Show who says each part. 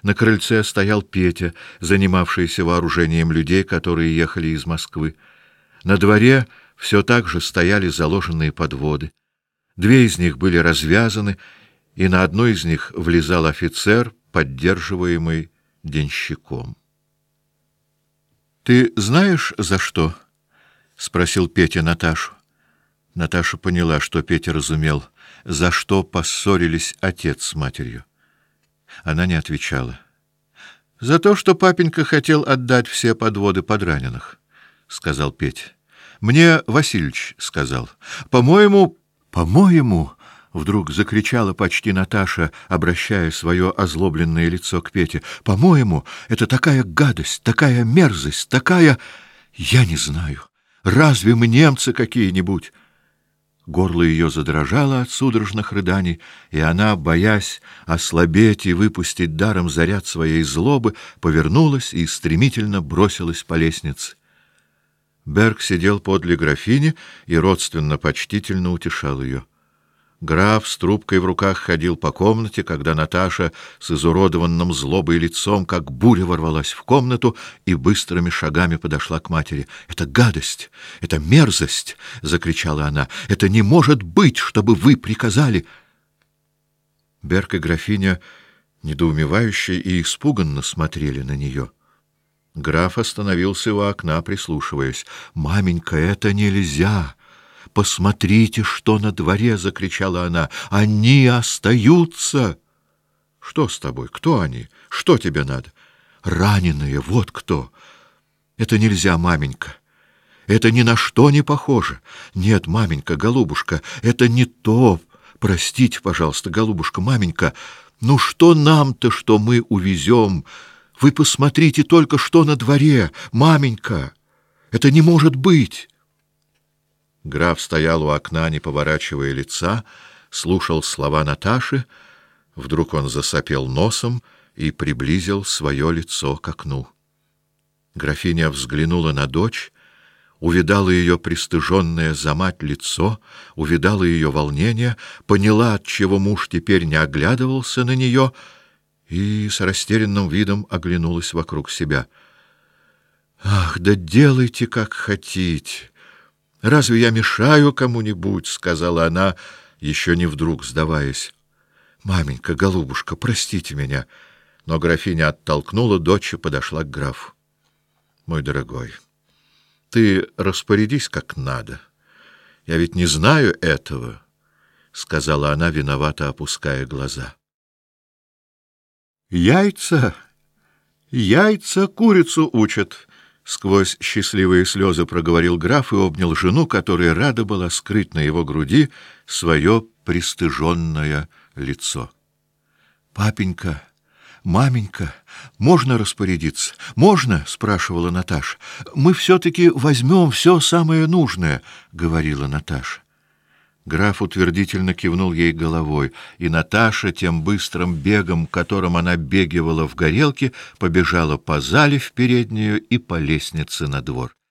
Speaker 1: На крыльце стоял Петя, занимавшийся вооружением людей, которые ехали из Москвы. На дворе все так же стояли заложенные подводы. Две из них были развязаны, и на одну из них влезал офицер, поддерживаемый денщиком. — Ты знаешь, за что? — спросил Петя Наташу. Наташа поняла, что Петя разумел, за что поссорились отец с матерью. Она не отвечала. — За то, что папенька хотел отдать все подводы под раненых, — сказал Петя. — Мне Васильич сказал. — По-моему... — вдруг закричала почти Наташа, обращая свое озлобленное лицо к Пете. — По-моему, это такая гадость, такая мерзость, такая... Я не знаю. Разве мы немцы какие-нибудь? Горло ее задрожало от судорожных рыданий, и она, боясь ослабеть и выпустить даром заряд своей злобы, повернулась и стремительно бросилась по лестнице. Берг сидел подле графини и родственно-почтительно утешал ее. Граф с трубкой в руках ходил по комнате, когда Наташа с изуродованным злобой лицом, как буря, ворвалась в комнату и быстрыми шагами подошла к матери. — Это гадость! Это мерзость! — закричала она. — Это не может быть, чтобы вы приказали! Берг и графиня недоумевающе и испуганно смотрели на нее. Граф остановился у окна, прислушиваясь. — Маменька, это нельзя! «Посмотрите, что на дворе!» — закричала она. «Они остаются!» «Что с тобой? Кто они? Что тебе надо?» «Раненые, вот кто!» «Это нельзя, маменька! Это ни на что не похоже! Нет, маменька, голубушка, это не то! Простите, пожалуйста, голубушка, маменька! Ну что нам-то, что мы увезем? Вы посмотрите только, что на дворе, маменька! Это не может быть!» Граф стоял у окна, не поворачивая лица, слушал слова Наташи. Вдруг он засопел носом и приблизил свое лицо к окну. Графиня взглянула на дочь, увидала ее пристыженное за мать лицо, увидала ее волнение, поняла, отчего муж теперь не оглядывался на нее, и с растерянным видом оглянулась вокруг себя. «Ах, да делайте, как хотите! Разве я мешаю кому-нибудь?» — сказала она, еще не вдруг сдаваясь. «Маменька, голубушка, простите меня». Но графиня оттолкнула дочь и подошла к графу. «Мой дорогой, ты распорядись как надо. Я ведь не знаю этого», — сказала она, виновато опуская глаза. «Яйца курицу учат», — сквозь счастливые слезы проговорил граф и обнял жену, которая рада была скрыть на его груди свое пристыженное лицо. — Папенька, маменька, можно распорядиться? — Можно? — спрашивала Наташа. — Мы все-таки возьмем все самое нужное, — говорила Наташа. Граф утвердительно кивнул ей головой, и Наташа тем быстрым бегом, которым она бегивала в горелке, побежала по зале в переднюю и по лестнице на двор.